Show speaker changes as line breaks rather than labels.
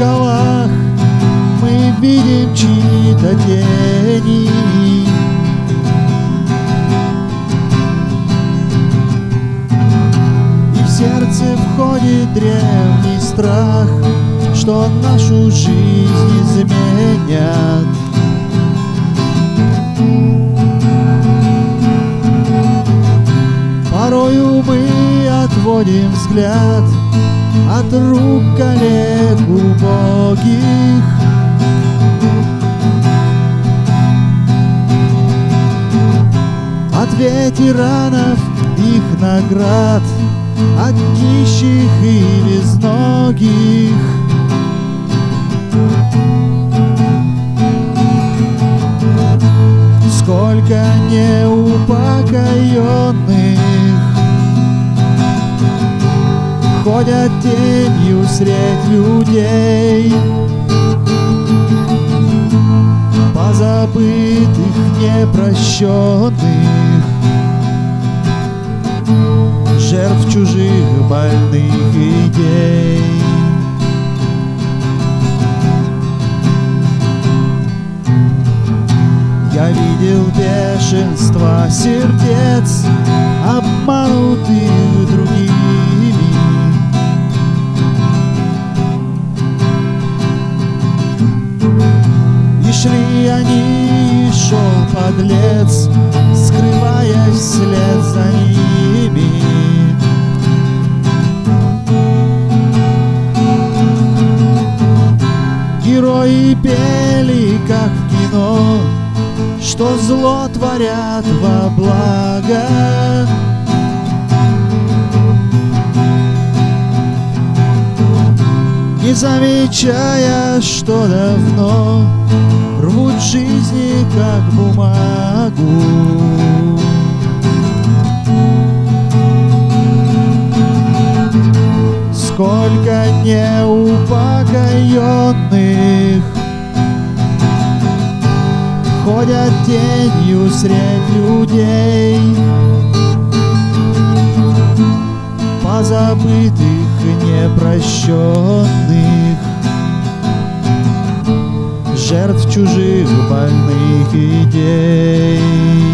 зеркалах мы видим чьи-то тени. И в сердце входит древний страх, что нашу жизнь изменят. Порою мы отводим взгляд от рук коллег убогих. От ветеранов их наград, от нищих и безногих. Сколько неупокоенных ходят тенью средь людей, позабытых, непрощенных, жертв чужих больных идей. Я видел бешенство сердец, обманутых другими. И шли они, и шел подлец, скрываясь вслед за ними. Герои пели, как в кино, что зло творят во благо. Не замечая, что давно рвут жизни, как бумагу. Сколько неупокоенных ходят тенью средь людей, позабытых и непрощенных, жертв чужих больных идей.